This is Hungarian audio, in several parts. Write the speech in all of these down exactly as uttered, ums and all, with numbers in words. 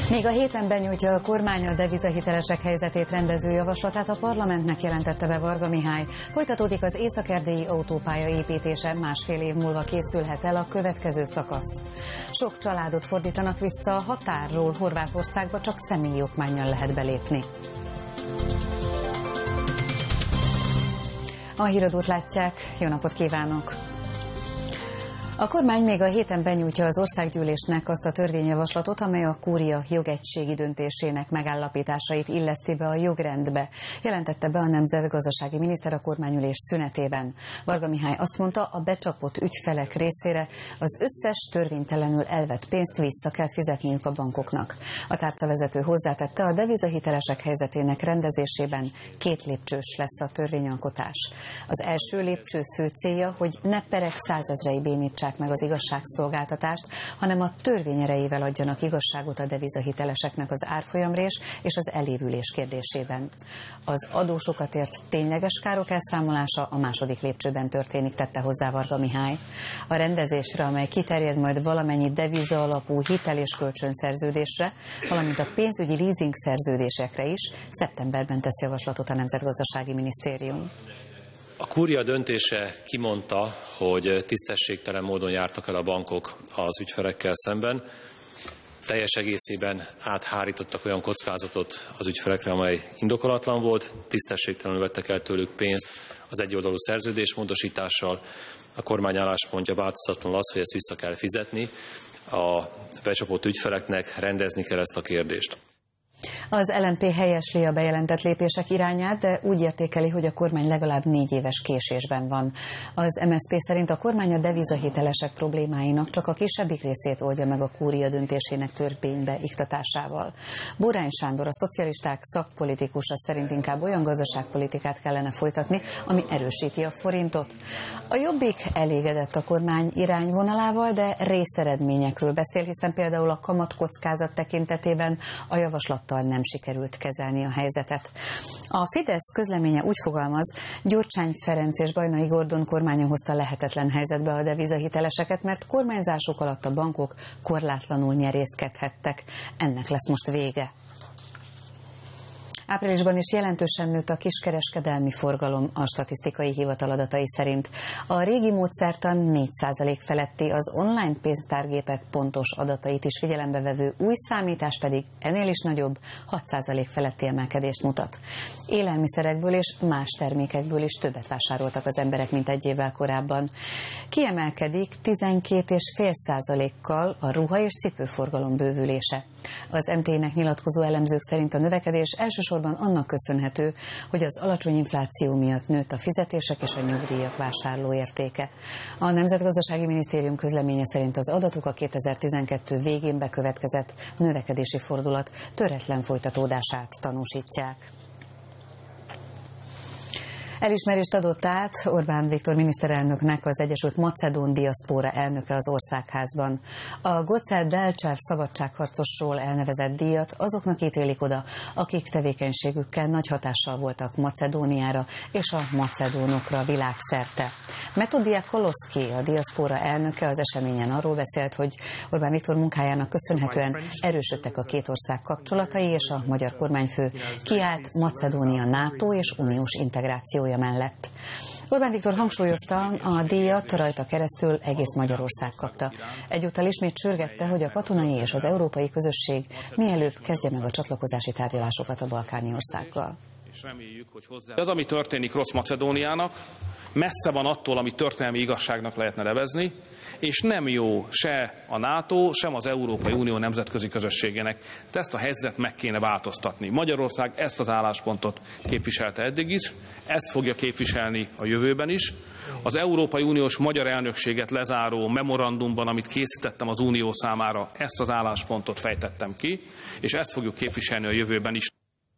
Még a héten benyújtja a kormány a devizahitelesek helyzetét rendező javaslatát, a parlamentnek jelentette be Varga Mihály. Folytatódik az észak-erdélyi autópálya építése, másfél év múlva készülhet el a következő szakasz. Sok családot fordítanak vissza a határról Horvátországba, csak személyi okmánnyal lehet belépni. A híradót látják, jó napot kívánok! A kormány még a héten benyújtja az országgyűlésnek azt a törvényjavaslatot, amely a kúria jogegységi döntésének megállapításait illeszti be a jogrendbe, jelentette be a nemzetgazdasági miniszter a kormányülés szünetében. Varga Mihály azt mondta, a becsapott ügyfelek részére az összes törvénytelenül elvett pénzt vissza kell fizetniük a bankoknak. A tárcavezető hozzátette, a devizahitelesek helyzetének rendezésében két lépcsős lesz a törvényalkotás. Az első lépcső fő célja, hogy ne perek százezrei bénítsák meg az igazságszolgáltatást, hanem a törvény erejével adjanak igazságot a devizahiteleseknek az árfolyamrés és az elévülés kérdésében. Az adósokat ért tényleges károk elszámolása a második lépcsőben történik, tette hozzá Varga Mihály. A rendezésre, amely kiterjed majd valamennyi deviza alapú hitel- és kölcsönszerződésre, valamint a pénzügyi leasing szerződésekre is, szeptemberben tesz javaslatot a Nemzetgazdasági Minisztérium. A kúria döntése kimondta, hogy tisztességtelen módon jártak el a bankok az ügyfelekkel szemben. Teljes egészében áthárítottak olyan kockázatot az ügyfelekre, amely indokolatlan volt, tisztességtelenül vettek el tőlük pénzt az egyoldalú szerződésmódosítással. A kormány álláspontja változatlanul az, hogy ezt vissza kell fizetni. A becsapott ügyfeleknek rendezni kell ezt a kérdést. Az el en pé helyesli a bejelentett lépések irányát, de úgy értékeli, hogy a kormány legalább négy éves késésben van. Az em es zé pé szerint a kormány a devizahitelesek problémáinak csak a kisebbik részét oldja meg a kúria döntésének törvénybe iktatásával. Borány Sándor, a szocialisták szakpolitikusa szerint inkább olyan gazdaságpolitikát kellene folytatni, ami erősíti a forintot. A Jobbik elégedett a kormány irányvonalával, de részeredményekről beszél, hiszen például a kamatkockázat tekintetében a javaslattal nem sikerült kezelni a helyzetet. A Fidesz közleménye úgy fogalmaz, Gyurcsány Ferenc és Bajnai Gordon kormánya hozta lehetetlen helyzetbe a devizahiteleseket, mert kormányzásuk alatt a bankok korlátlanul nyerészkedhettek. Ennek lesz most vége. Áprilisban is jelentősen nőtt a kiskereskedelmi forgalom a statisztikai hivatal adatai szerint. A régi módszertan négy százalék feletti, az online pénztárgépek pontos adatait is figyelembe vevő új számítás pedig ennél is nagyobb, hat százalék feletti emelkedést mutat. Élelmiszerekből és más termékekből is többet vásároltak az emberek, mint egy évvel korábban. Kiemelkedik tizenkét egész öt százalékkal a ruha- és cipőforgalom bővülése. Az em té é-nek nyilatkozó elemzők szerint a növekedés elsősorban annak köszönhető, hogy az alacsony infláció miatt nőtt a fizetések és a nyugdíjak vásárlóértéke. A Nemzetgazdasági Minisztérium közleménye szerint az adatok a kétezer-tizenkettő végén bekövetkezett növekedési fordulat töretlen folytatódását tanúsítják. Elismerést adott át Orbán Viktor miniszterelnöknek az Egyesült Macedón Diaszpóra elnöke az Országházban. A Göcel Delcev szabadságharcosról elnevezett díjat azoknak ítélik oda, akik tevékenységükkel nagy hatással voltak Macedóniára és a macedónokra világszerte. Metod Koloszki, a diaszpóra elnöke, az eseményen arról beszélt, hogy Orbán Viktor munkájának köszönhetően erősödtek a két ország kapcsolatai, és a magyar kormányfő kiállt Macedónia NATO és uniós integráció mellett. Orbán Viktor hangsúlyozta, a díjat rajta keresztül egész Magyarország kapta. Egyúttal ismét sürgette, hogy a katonai és az európai közösség mielőbb kezdje meg a csatlakozási tárgyalásokat a balkáni országgal. Az, ami történik Rossz Macedóniának, messze van attól, amit történelmi igazságnak lehetne nevezni, és nem jó se a NATO, sem az Európai Unió nemzetközi közösségének. De ezt a helyzetet meg kéne változtatni. Magyarország ezt az álláspontot képviselte eddig is, ezt fogja képviselni a jövőben is. Az Európai Uniós magyar elnökséget lezáró memorandumban, amit készítettem az Unió számára, ezt az álláspontot fejtettem ki, és ezt fogjuk képviselni a jövőben is.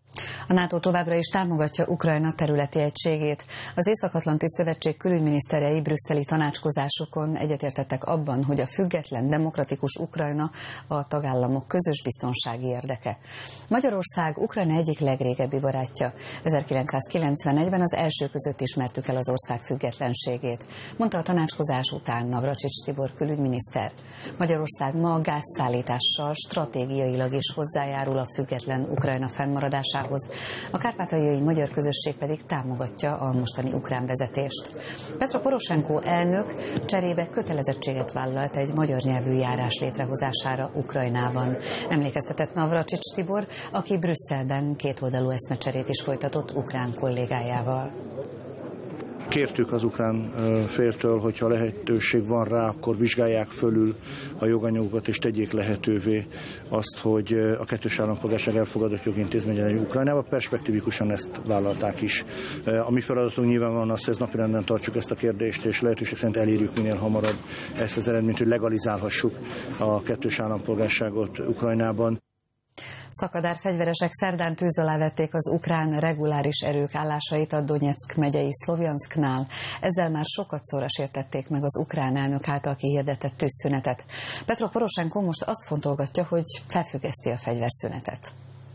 A NATO továbbra is támogatja Ukrajna területi egységét. Az Észak-Atlanti Szövetség külügyminiszterei brüsszeli tanácskozásokon egyetértettek abban, hogy a független, demokratikus Ukrajna a tagállamok közös biztonsági érdeke. Magyarország Ukrajna egyik legrégebbi barátja. ezerkilencszázkilencvenegyben az első között ismertük el az ország függetlenségét, mondta a tanácskozás után Navracsics Tibor külügyminiszter. Magyarország ma a gázszállítással stratégiailag is hozzájárul a független Ukrajna fennmaradásához. A kárpátaljai magyar közösség pedig támogatja a mostani ukrán vezetést. Petro Poroshenko elnök cserébe kötelezettséget vállalt egy magyar nyelvű járás létrehozására Ukrajnában. Emlékeztetett Navracsics Tibor, aki Brüsszelben kétoldalú eszmecserét is folytatott ukrán kollégájával. Kértük az ukrán féltől, hogyha lehetőség van rá, akkor vizsgálják fölül a joganyagokat és tegyék lehetővé azt, hogy a kettős állampolgárság elfogadott jogintézmény legyen Ukrajnába. Perspektívikusan ezt vállalták is. A mi feladatunk nyilván van az, hogy napirenden tartsuk ezt a kérdést, és lehetőség szerint elérjük minél hamarabb ezt az eredményt, hogy legalizálhassuk a kettős állampolgárságot Ukrajnában. Szakadár fegyveresek szerdán tűz alá vették az ukrán reguláris erők állásait a Donyeck megyei Szlovjanszknál. Ezzel már sokatszorra sértették meg az ukrán elnök által kihirdetett tűzszünetet. Petro Poroshenko most azt fontolgatja, hogy felfüggeszti a fegyverszünetet.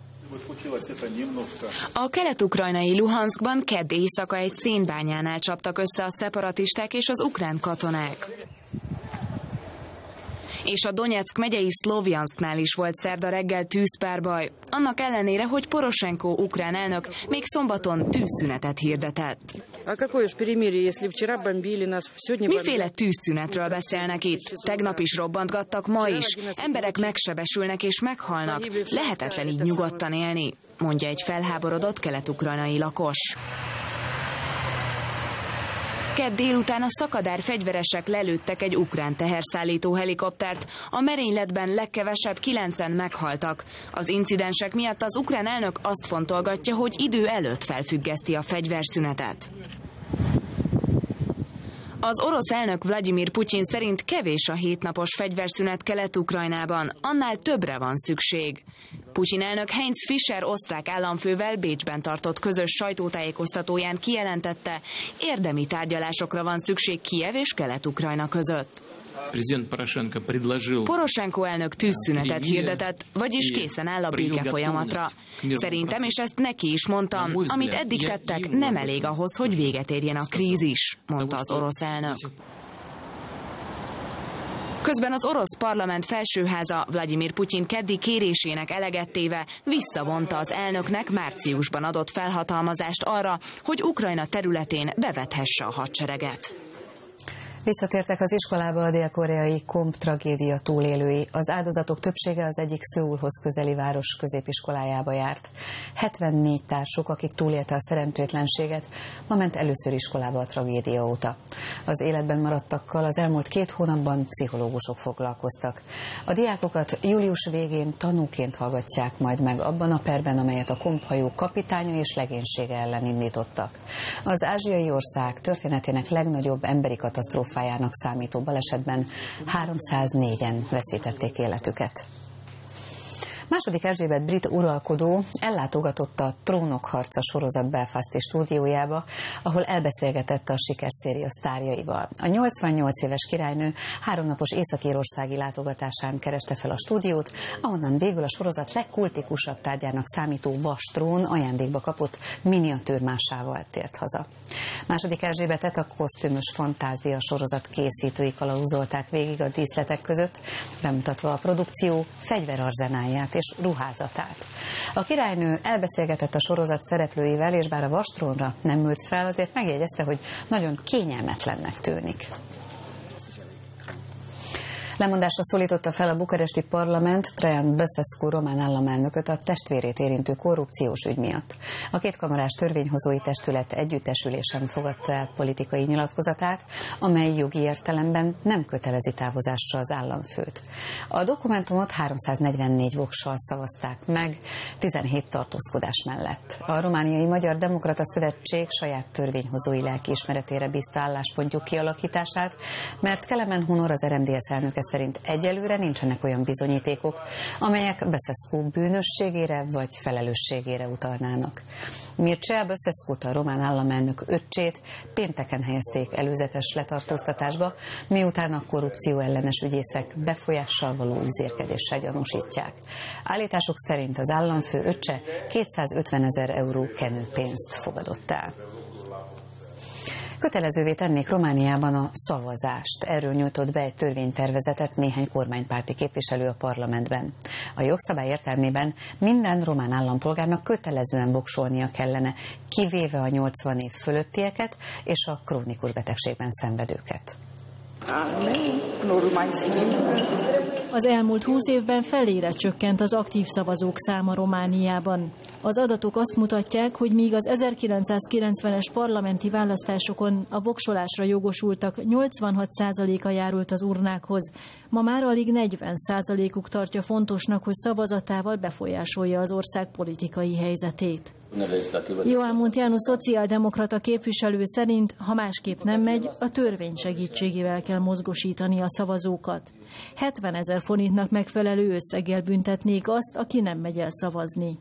A kelet-ukrajnai Luhanszkban kedd éjszaka egy szénbányánál csaptak össze a szeparatisták és az ukrán katonák. És a Donyeck megyei Szlovjanszknál is volt szerda reggel tűzpárbaj, annak ellenére, hogy Poroshenko ukrán elnök még szombaton tűzszünetet hirdetett. Miféle tűzszünetről beszélnek itt? Tegnap is robbantgattak, ma is. Emberek megsebesülnek és meghalnak. Lehetetlen így nyugodtan élni, mondja egy felháborodott kelet-ukrajnai lakos. Kedd délután a szakadár fegyveresek lelőttek egy ukrán teherszállító helikoptert. A merényletben legkevesebb kilencen meghaltak. Az incidensek miatt az ukrán elnök azt fontolgatja, hogy idő előtt felfüggeszti a fegyverszünetet. Az orosz elnök Vladimir Putyin szerint kevés a hétnapos fegyverszünet Kelet-Ukrajnában, annál többre van szükség. Putyin elnök Heinz Fischer osztrák államfővel Bécsben tartott közös sajtótájékoztatóján kijelentette, érdemi tárgyalásokra van szükség Kijev és Kelet-Ukrajna között. Poroshenko elnök tűzszünetet hirdetett, vagyis készen áll a béke folyamatra. Szerintem, és ezt neki is mondtam, amit eddig tettek, nem elég ahhoz, hogy véget érjen a krízis, mondta az orosz elnök. Közben az orosz parlament felsőháza Vladimir Putyin keddi kérésének eleget téve visszavonta az elnöknek márciusban adott felhatalmazást arra, hogy Ukrajna területén bevethesse a hadsereget. Visszatértek az iskolába a dél-koreai Komp tragédia túlélői. Az áldozatok többsége az egyik Szöulhoz közeli város középiskolájába járt. hetvennégy társuk, akik túlélte a szerencsétlenséget, ma ment először iskolába a tragédia óta. Az életben maradtakkal az elmúlt két hónapban pszichológusok foglalkoztak. A diákokat július végén tanúként hallgatják majd meg abban a perben, amelyet a Komp hajó kapitánya és legénysége ellen indítottak. Az ázsiai ország történetének legnagyobb emberi katasztrófájának számító balesetben háromszáznégyen veszítették életüket. Második Erzsébet brit uralkodó ellátogatott a Trónok harca sorozat belfasti stúdiójába, ahol elbeszélgetett a sikerszéria sztárjaival. A nyolcvannyolc éves királynő háromnapos észak-írországi látogatásán kereste fel a stúdiót, ahonnan végül a sorozat legkultikusabb tárgyának számító vastrón ajándékba kapott miniatűrmásával tért haza. Második Erzsébetet a kosztümös fantázia sorozat készítői kalauzolták végig a díszletek között, bemutatva a produkció fegyverarzenáját és ruházatát. A királynő elbeszélgetett a sorozat szereplőivel, és bár a vastrónra nem ült fel, azért megjegyezte, hogy nagyon kényelmetlennek tűnik. Lemondásra szólította fel a bukaresti parlament Traian Băsescu román államelnököt a testvérét érintő korrupciós ügy miatt. A kétkamarás törvényhozói testület együttesülésen fogadta el politikai nyilatkozatát, amely jogi értelemben nem kötelezi távozásra az államfőt. A dokumentumot háromszáznegyvennégy vokszal szavazták meg, tizenhét tartózkodás mellett. A Romániai Magyar Demokrata Szövetség saját törvényhozói lelkiismeretére bízta álláspontjuk kialakítását, mert Kelemen Hunor, az er em dé es elnöke szerint egyelőre nincsenek olyan bizonyítékok, amelyek Băsescu bűnösségére vagy felelősségére utalnának. Mircea Băsescut, a román államelnök öccsét pénteken helyezték előzetes letartóztatásba, miután a korrupció ellenes ügyészek befolyással való üzérkedéssel gyanúsítják. Állítások szerint az államfő öccse kétszázötvenezer euró kenőpénzt fogadott el. Kötelezővé tennék Romániában a szavazást. Erről nyújtott be egy törvénytervezetet néhány kormánypárti képviselő a parlamentben. A jogszabály értelmében minden román állampolgárnak kötelezően voksolnia kellene, kivéve a nyolcvan év fölöttieket és a krónikus betegségben szenvedőket. Az elmúlt húsz évben felére csökkent az aktív szavazók száma Romániában. Az adatok azt mutatják, hogy míg az ezerkilencszázkilencvenes parlamenti választásokon a voksolásra jogosultak nyolcvanhat százaléka járult az urnákhoz, ma már alig negyven százalékuk tartja fontosnak, hogy szavazatával befolyásolja az ország politikai helyzetét. Joan Munteanu szociáldemokrata képviselő szerint, ha másképp nem megy, a törvény segítségével kell mozgosítani a szavazókat. hetvenezer forintnak megfelelő összeggel büntetnék azt, aki nem megy el szavazni.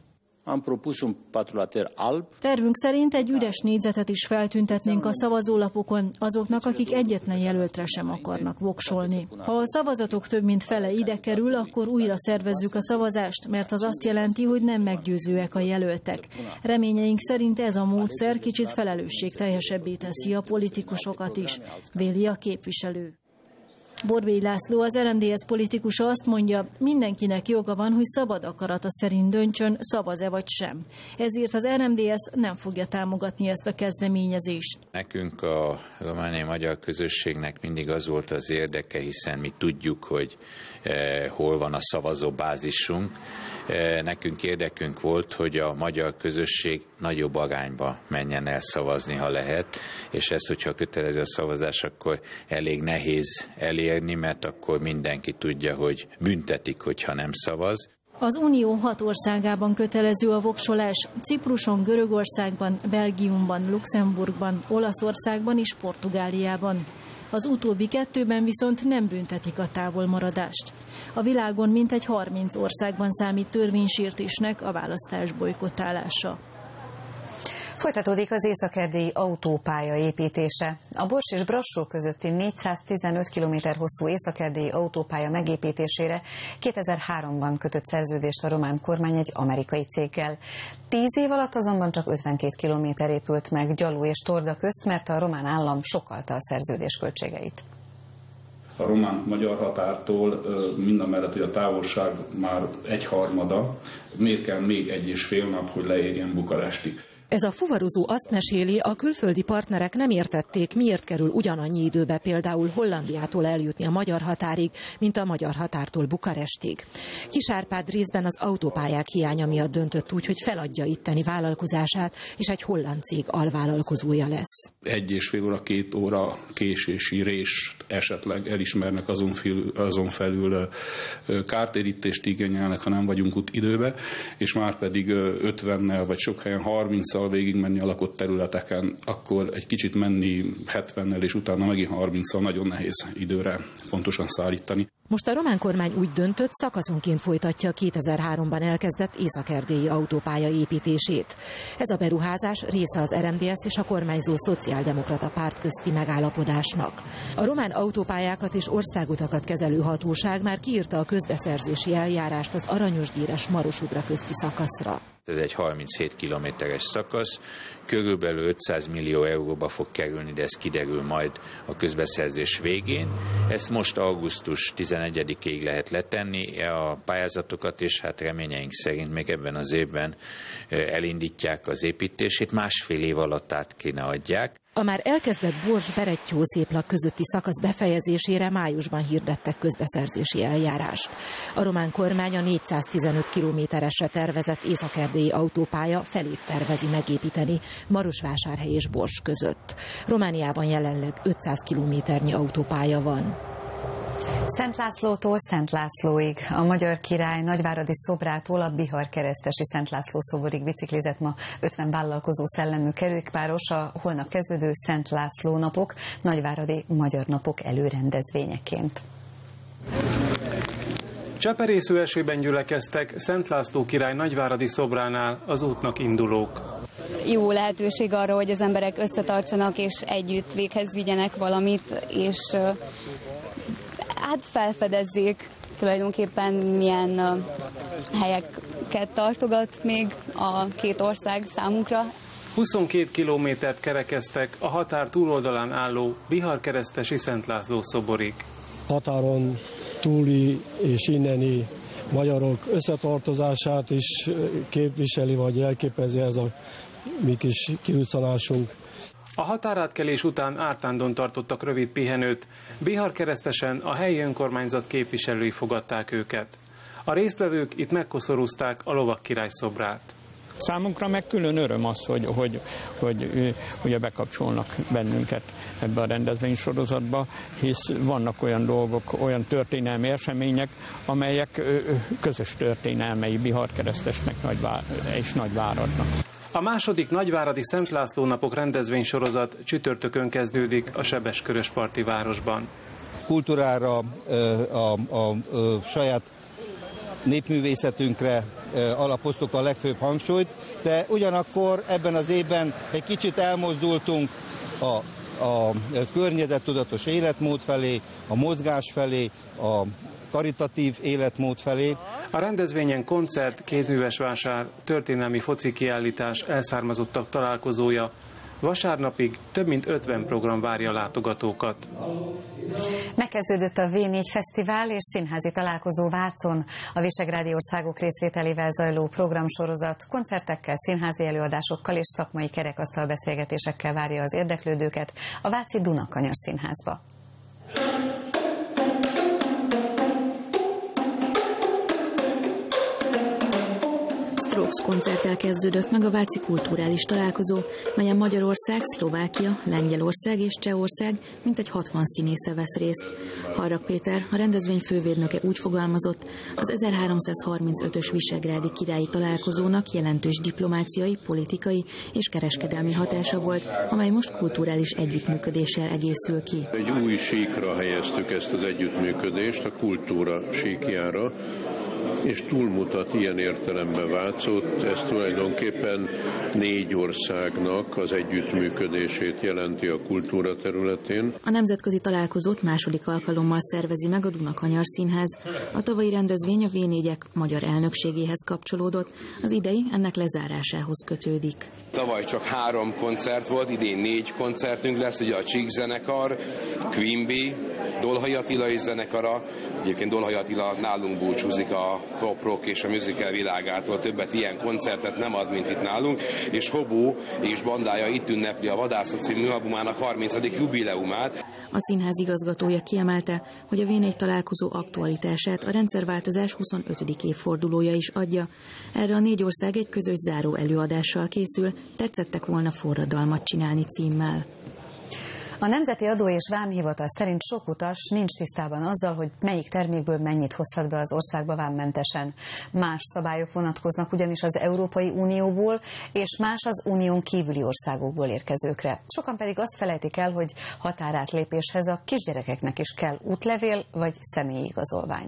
Tervünk szerint egy üres négyzetet is feltüntetnénk a szavazólapokon azoknak, akik egyetlen jelöltre sem akarnak voksolni. Ha a szavazatok több mint fele ide kerül, akkor újra szervezzük a szavazást, mert az azt jelenti, hogy nem meggyőzőek a jelöltek. Reményeink szerint ez a módszer kicsit felelősségteljesebbé teszi a politikusokat is, véli a képviselő. Borbély László, az er em dé es politikusa azt mondja, mindenkinek joga van, hogy szabad akarata szerint döntsön, szavaz-e vagy sem. Ezért az er em dé es nem fogja támogatni ezt a kezdeményezést. Nekünk a romániai magyar közösségnek mindig az volt az érdeke, hiszen mi tudjuk, hogy eh, hol van a szavazóbázisunk. Eh, nekünk érdekünk volt, hogy a magyar közösség nagyobb arányba menjen el szavazni, ha lehet, és ez, hogyha kötelező a szavazás, akkor elég nehéz elérni, mert akkor mindenki tudja, hogy büntetik, hogyha nem szavaz. Az Unió hat országában kötelező a voksolás, Cipruson, Görögországban, Belgiumban, Luxemburgban, Olaszországban és Portugáliában. Az utóbbi kettőben viszont nem büntetik a távolmaradást. A világon mintegy harminc országban számít törvénysértésnek a választás bolykottálása. Folytatódik az észak-erdélyi autópálya építése. A Bors és Brassó közötti négyszáztizenöt kilométer hosszú észak-erdélyi autópálya megépítésére kétezer-háromban kötött szerződést a román kormány egy amerikai céggel. Tíz év alatt azonban csak ötvenkét kilométer épült meg Gyaló és Torda közt, mert a román állam sokkalta a szerződés költségeit. A román-magyar határtól mindamellett, hogy a távolság már egyharmada, miért kell még egy és fél nap, hogy leérjen Bukarestig. Ez a fuvarozó azt meséli, a külföldi partnerek nem értették, miért kerül ugyanannyi időbe például Hollandiától eljutni a magyar határig, mint a magyar határtól Bukarestig. Kis Árpád részben az autópályák hiánya miatt döntött úgy, hogy feladja itteni vállalkozását, és egy holland cég alvállalkozója lesz. Egy és fél óra, két óra késési rést esetleg elismernek, azon felül, azon felül kártérítést igényelnek, ha nem vagyunk ott időbe, és már pedig ötvennel vagy sok helyen harminccal végigmenni a lakott területeken, akkor egy kicsit menni hetvennel, és utána megint harminccal nagyon nehéz időre pontosan szállítani. Most a román kormány úgy döntött, szakaszonként folytatja a kétezer-háromban elkezdett észak-erdélyi autópálya építését. Ez a beruházás része az er em dé es és a kormányzó szociáldemokrata párt közti megállapodásnak. A román autópályákat és országutakat kezelő hatóság már kiírta a közbeszerzési eljárást az Aranyosgyéres-Marosudra közti szakaszra. Ez egy harminchét kilométeres szakasz, körülbelül ötszáz millió euróba fog kerülni, de ez kiderül majd a közbeszerzés végén. Ezt most augusztus tizenegyedikéig lehet letenni a pályázatokat, és hát reményeink szerint még ebben az évben elindítják az építését, másfél év alatt át kéne adják. A már elkezdett Bors-Berettyó-Széplak közötti szakasz befejezésére májusban hirdettek közbeszerzési eljárást. A román kormány a négyszáztizenöt kilométeresre tervezett észak-erdélyi autópálya felét tervezi megépíteni Marosvásárhely és Bors között. Romániában jelenleg ötszáz kilométernyi autópálya van. Szent Lászlótól Szent Lászlóig, a magyar király nagyváradi szobrától a Bihar-Keresztesi Szent László szoborig biciklizett ma ötven vállalkozó szellemű kerékpáros a holnap kezdődő Szent László napok, nagyváradi magyar napok előrendezvényeként. Cseperésző esőben gyülekeztek Szent László király nagyváradi szobránál az útnak indulók. Jó lehetőség arra, hogy az emberek összetartsanak és együtt véghez vigyenek valamit, és hát felfedezzék tulajdonképpen milyen helyeket tartogat még a két ország számunkra. huszonkét kilométert kerekeztek a határ túloldalán álló Biharkeresztesi Szent László szoborig. Határon túli és inneni magyarok összetartozását is képviseli, vagy jelképezi ez a mi kis kiruccanásunk. A határátkelés után Ártándon tartottak rövid pihenőt. Biharkeresztesen a helyi önkormányzat képviselői fogadták őket. A résztvevők itt megkoszorúzták a lovagkirály szobrát. Számunkra meg külön öröm az, hogy, hogy, hogy ugye bekapcsolnak bennünket ebbe a rendezvénysorozatba, hisz vannak olyan dolgok, olyan történelmi események, amelyek közös történelmei Biharkeresztesnek és Nagyváradnak. A második nagyváradi Szent László napok rendezvénysorozat csütörtökön kezdődik a sebeskörösparti városban. Kultúrára, a, a, a, a saját népművészetünkre alapoztuk a legfőbb hangsúlyt, de ugyanakkor ebben az évben egy kicsit elmozdultunk a, a környezettudatos életmód felé, a mozgás felé, a karitatív életmód felé. A rendezvényen koncert, kézműves vásár, történelmi foci kiállítás, elszármazottak találkozója. Vasárnapig több mint ötven program várja a látogatókat. Megkezdődött a vé négy Fesztivál és színházi találkozó Vácon. A visegrádi országok részvételével zajló programsorozat koncertekkel, színházi előadásokkal és szakmai kerekasztal beszélgetésekkel várja az érdeklődőket a váci Dunakanyar Színházba. Strokes koncerttel kezdődött meg a váci kulturális találkozó, melyen Magyarország, Szlovákia, Lengyelország és Csehország mintegy hatvan színésze vesz részt. Harrag Péter, a rendezvény fővédnöke úgy fogalmazott, az ezerháromszázharmincötös visegrádi királyi találkozónak jelentős diplomáciai, politikai és kereskedelmi hatása volt, amely most kulturális együttműködéssel egészül ki. Egy új síkra helyeztük ezt az együttműködést, a kultúra síkjára, és túlmutat ilyen értelemben Vácot. Ez tulajdonképpen négy országnak az együttműködését jelenti a kultúra területén. A nemzetközi találkozót második alkalommal szervezi meg a Dunakanyar Színház. A tavalyi rendezvény a vé négyek magyar elnökségéhez kapcsolódott, az idei ennek lezárásához kötődik. Tavaly csak három koncert volt, idén négy koncertünk lesz, ugye a Csík zenekar, Queen Bee, Dolhai Attila és zenekara. Egyébként Dolhai Attila nálunk búcsúzik a pop rock és a musical világától, többet ilyen koncertet nem ad, mint itt nálunk, és Hobó és bandája itt ünnepli a Vadászat című albumának harmincadik jubileumát. A színház igazgatója kiemelte, hogy a vé négy találkozó aktualitását a rendszerváltozás huszonötödik évfordulója is adja. Erre a négy ország egy közös záró előadással készül, tetszettek volna forradalmat csinálni címmel. A Nemzeti Adó és Vámhivatal szerint sok utas nincs tisztában azzal, hogy melyik termékből mennyit hozhat be az országba vámmentesen. Más szabályok vonatkoznak ugyanis az Európai Unióból és más az unión kívüli országokból érkezőkre. Sokan pedig azt felejtik el, hogy határátlépéshez a kisgyerekeknek is kell útlevél vagy személyi igazolvány.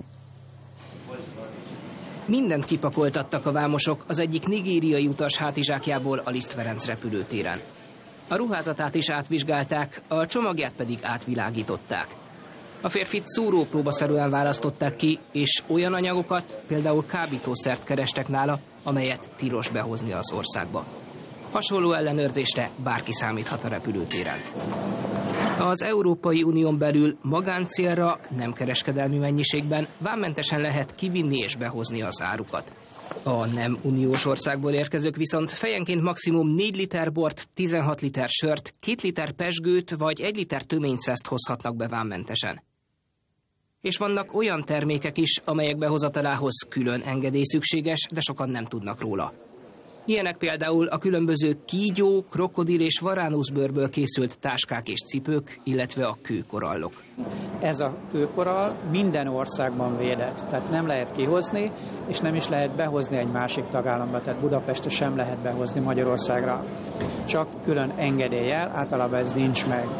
Mindent kipakoltattak a vámosok az egyik nigériai utas hátizsákjából a Liszt Ferenc repülőtéren. A ruházatát is átvizsgálták, a csomagját pedig átvilágították. A férfit szúrópróbaszerűen választották ki, és olyan anyagokat, például kábítószert kerestek nála, amelyet tilos behozni az országba. Hasonló ellenőrzésre bárki számíthat a repülőtéren. Az Európai Unión belül magáncélra, nem kereskedelmi mennyiségben vámmentesen lehet kivinni és behozni az árukat. A nem uniós országból érkezők viszont fejenként maximum négy liter bort, tizenhat liter sört, két liter pezsgőt vagy egy liter töményszeszt hozhatnak be vámmentesen. És vannak olyan termékek is, amelyek behozatalához külön engedély szükséges, de sokan nem tudnak róla. Ilyenek például a különböző kígyó, krokodil és varánuszbőrből készült táskák és cipők, illetve a kőkorallok. Ez a kőkorall minden országban védett, tehát nem lehet kihozni, és nem is lehet behozni egy másik tagállamba, tehát Budapestre sem lehet behozni Magyarországra. Csak külön engedéllyel, általában ez nincs meg.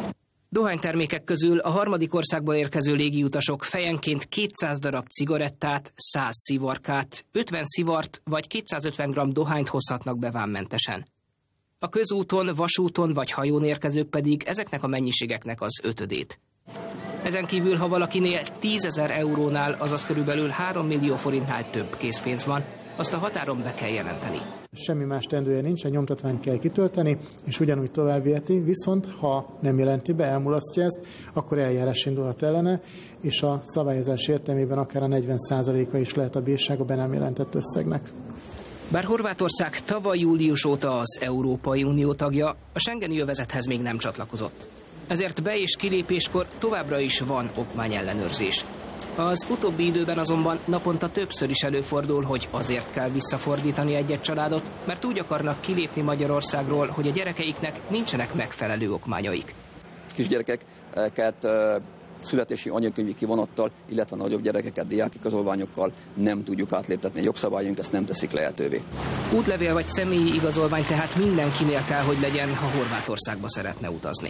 Dohánytermékek közül a harmadik országból érkező légiutasok fejenként kétszáz darab cigarettát, száz szivarkát, ötven szivart vagy kétszázötven gramm dohányt hozhatnak be vámmentesen. A közúton, vasúton vagy hajón érkezők pedig ezeknek a mennyiségeknek az ötödét. Ezen kívül, ha valakinél tízezer eurónál, azaz körülbelül három millió forintnál több készpénz van, azt a határon be kell jelenteni. Semmi más teendője nincs, a nyomtatványt kell kitölteni, és ugyanúgy tovább viheti, viszont ha nem jelenti be, elmulasztja ezt, akkor eljárás indulhat ellene, és a szabályozás értelmében akár a negyven százaléka is lehet a bírság a be nem jelentett összegnek. Bár Horvátország tavaly július óta az Európai Unió tagja, a schengeni övezethez még nem csatlakozott. Ezért be- és kilépéskor továbbra is van okmányellenőrzés. Az utóbbi időben azonban naponta többször is előfordul, hogy azért kell visszafordítani egy-egy családot, mert úgy akarnak kilépni Magyarországról, hogy a gyerekeiknek nincsenek megfelelő okmányaik. Kisgyerekeket születési anyakönyvi kivonattal, illetve nagyobb gyerekeket diákigazolványokkal nem tudjuk átléptetni. A jogszabályunk ezt nem teszik lehetővé. Útlevél vagy személyi igazolvány tehát mindenkinél kell, hogy legyen, ha Horvátországba szeretne utazni.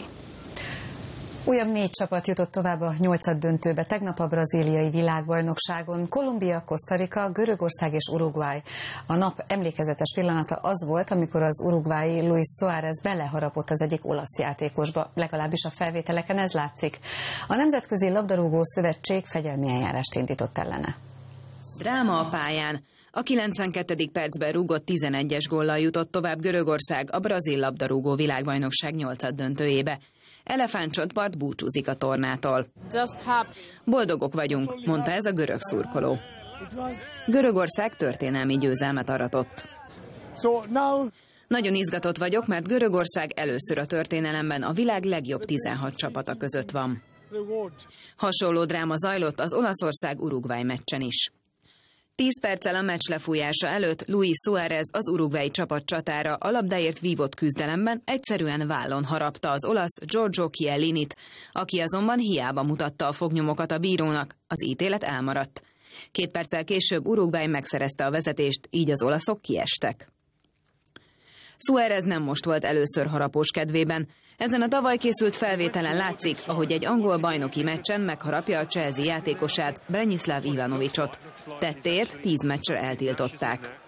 Újabb négy csapat jutott tovább a nyolcaddöntőbe tegnap a brazíliai világbajnokságon. Kolumbia, Costa Rica, Görögország és Uruguay. A nap emlékezetes pillanata az volt, amikor az uruguayi Luis Suárez beleharapott az egyik olasz játékosba, legalábbis a felvételeken ez látszik. A Nemzetközi Labdarúgó Szövetség fegyelmi eljárást indított ellene. Dráma a pályán. A kilencvenkettedik percben rúgott tizenegyes góllal jutott tovább Görögország a brazil labdarúgó világbajnokság nyolcaddöntőjébe. Elefántcsontpart búcsúzik a tornától. Boldogok vagyunk, mondta ez a görög szurkoló. Görögország történelmi győzelmet aratott. Nagyon izgatott vagyok, mert Görögország először a történelemben a világ legjobb tizenhat csapata között van. Hasonló dráma zajlott az Olaszország-Uruguay meccsen is. Tíz perccel a meccs lefújása előtt Luis Suárez az uruguayi csapat csatára a labdáért vívott küzdelemben egyszerűen vállon harapta az olasz Giorgio Chiellinit, aki azonban hiába mutatta a fognyomokat a bírónak, az ítélet elmaradt. Két perccel később Uruguay megszerezte a vezetést, így az olaszok kiestek. Suárez nem most volt először harapós kedvében. Ezen a tavaly készült felvételen látszik, ahogy egy angol bajnoki meccsen megharapja a Chelsea játékosát, Branislav Ivanovicsot. Tettéért tíz meccsre eltiltották.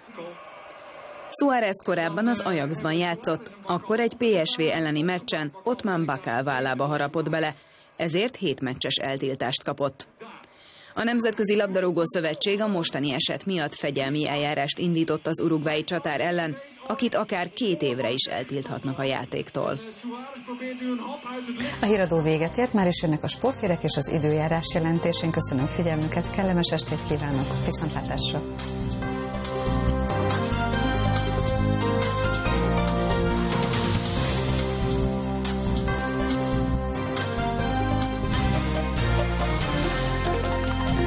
Suárez korábban az Ajaxban játszott, akkor egy pé es vé elleni meccsen Othman Bakal vállába harapott bele, ezért hét meccses eltiltást kapott. A Nemzetközi Labdarúgó Szövetség a mostani eset miatt fegyelmi eljárást indított az uruguayi csatár ellen, akit akár két évre is eltilthatnak a játéktól. A híradó véget ért, már is jönnek a sporthírek és az időjárás jelentés. Én köszönöm figyelmüket, kellemes estét kívánok, viszontlátásra!